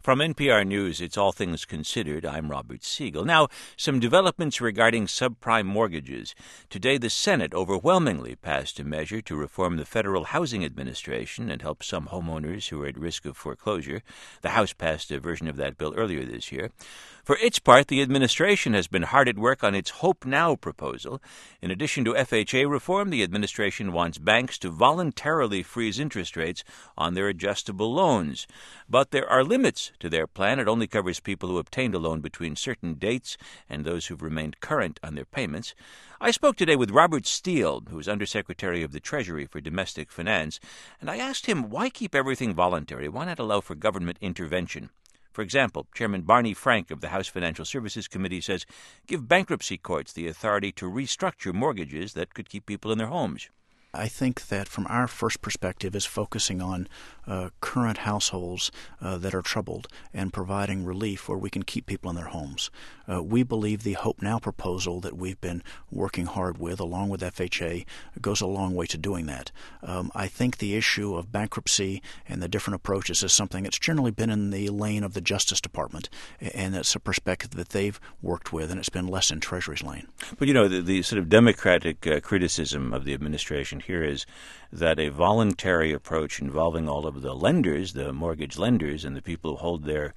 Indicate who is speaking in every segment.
Speaker 1: From NPR News, it's All Things Considered. I'm Robert Siegel. Now, some developments regarding subprime mortgages. Today, the Senate overwhelmingly passed a measure to reform the Federal Housing Administration and help some homeowners who are at risk of foreclosure. The House passed a version of that bill earlier this year. For its part, the administration has been hard at work on its Hope Now proposal. In addition to FHA reform, the administration wants banks to voluntarily freeze interest rates on their adjustable loans. But there are limits to their plan. It only covers people who obtained a loan between certain dates and those who've remained current on their payments. I spoke today with Robert Steele, who is Undersecretary of the Treasury for Domestic Finance, and I asked him why keep everything voluntary? Why not allow for government intervention? For example, Chairman Barney Frank of the House Financial Services Committee says give bankruptcy courts the authority to restructure mortgages that could keep people in their homes.
Speaker 2: I think that from our first perspective is focusing on current households that are troubled and providing relief where we can keep people in their homes. We believe the Hope Now proposal that we've been working hard with, along with FHA, goes a long way to doing that. I think the issue of bankruptcy and the different approaches is something that's generally been in the lane of the Justice Department, and it's a perspective that they've worked with, and it's been less in Treasury's lane.
Speaker 1: But, the sort of Democratic criticism of the administration here is that a voluntary approach involving all of the lenders, the mortgage lenders, and the people who hold their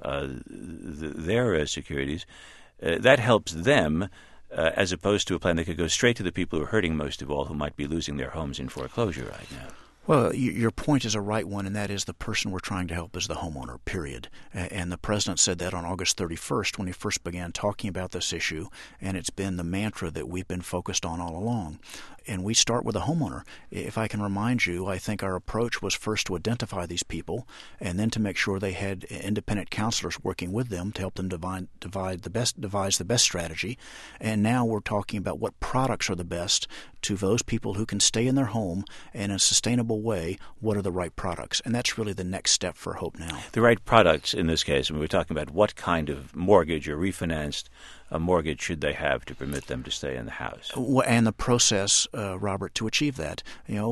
Speaker 1: securities, that helps them as opposed to a plan that could go straight to the people who are hurting most of all, who might be losing their homes in foreclosure right now.
Speaker 2: Well, your point is a right one, and that is the person we're trying to help is the homeowner, period. And the President said that on August 31st when he first began talking about this issue, and it's been the mantra that we've been focused on all along. And we start with the homeowner. If I can remind you, I think our approach was first to identify these people and then to make sure they had independent counselors working with them to help them devise the best strategy. And now we're talking about what products are the best to those people who can stay in their home and in a sustainable way. What are the right products? And that's really the next step for Hope Now.
Speaker 1: The right products in this case, and we're talking about what kind of mortgage or refinanced a mortgage should they have to permit them to stay in the house?
Speaker 2: And the process, Robert, to achieve that.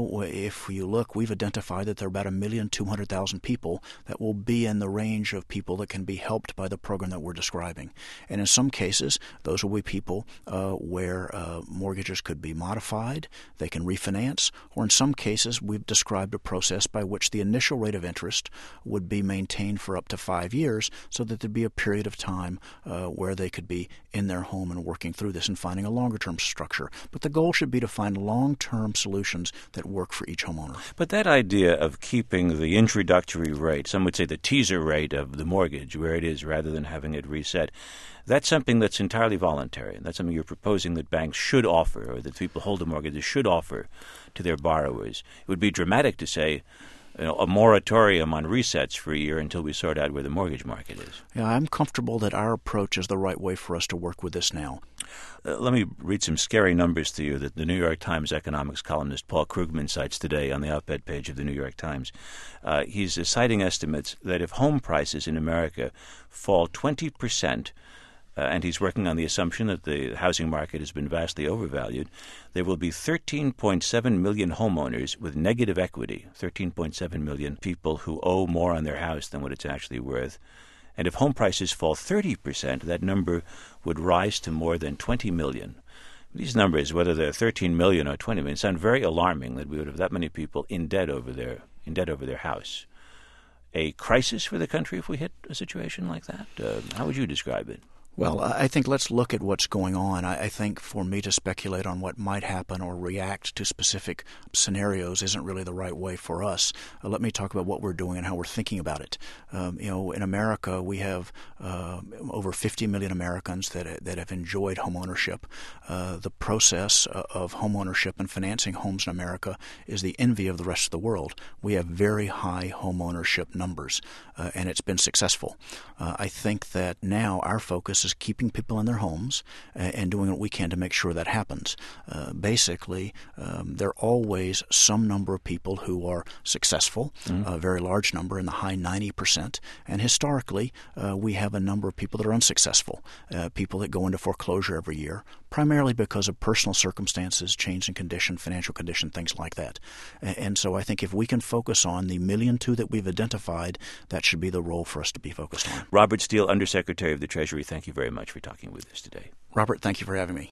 Speaker 2: If you look, we've identified that there are about 1,200,000 people that will be in the range of people that can be helped by the program that we're describing. And in some cases, those will be people where mortgages could be modified, they can refinance, or in some cases, we've described a process by which the initial rate of interest would be maintained for up to 5 years so that there'd be a period of time where they could be in their home and working through this and finding a longer-term structure. But the goal should be to find long-term solutions that work for each homeowner.
Speaker 1: But that idea of keeping the introductory rate, some would say the teaser rate of the mortgage where it is rather than having it reset, that's something that's entirely voluntary. That's something you're proposing that banks should offer or that people holding mortgages should offer to their borrowers. It would be dramatic to say a moratorium on resets for a year until we sort out where the mortgage market is.
Speaker 2: Yeah, I'm comfortable that our approach is the right way for us to work with this now.
Speaker 1: Let me read some scary numbers to you that the New York Times economics columnist Paul Krugman cites today on the op-ed page of the New York Times. He's citing estimates that if home prices in America fall 20%, and he's working on the assumption that the housing market has been vastly overvalued, there will be 13.7 million homeowners with negative equity, 13.7 million people who owe more on their house than what it's actually worth. And if home prices fall 30%, that number would rise to more than 20 million. These numbers, whether they're 13 million or 20 million, sound very alarming that we would have that many people in debt over their house. A crisis for the country if we hit a situation like that? How would you describe it?
Speaker 2: Well, I think let's look at what's going on. I think for me to speculate on what might happen or react to specific scenarios isn't really the right way for us. Let me talk about what we're doing and how we're thinking about it. In America, we have over 50 million Americans that have enjoyed home ownership. The process of home ownership and financing homes in America is the envy of the rest of the world. We have very high home ownership numbers, and it's been successful. I think that now our focus is keeping people in their homes and doing what we can to make sure that happens. Basically, there are always some number of people who are successful, a very large number in the high 90%, and historically we have a number of people that are unsuccessful, people that go into foreclosure every year, primarily because of personal circumstances, change in condition, financial condition, things like that. And so I think if we can focus on the 1.2 million that we've identified, that should be the role for us to be focused on.
Speaker 1: Robert Steele, Undersecretary of the Treasury, thank you very much for talking with us today.
Speaker 2: Robert, thank you for having me.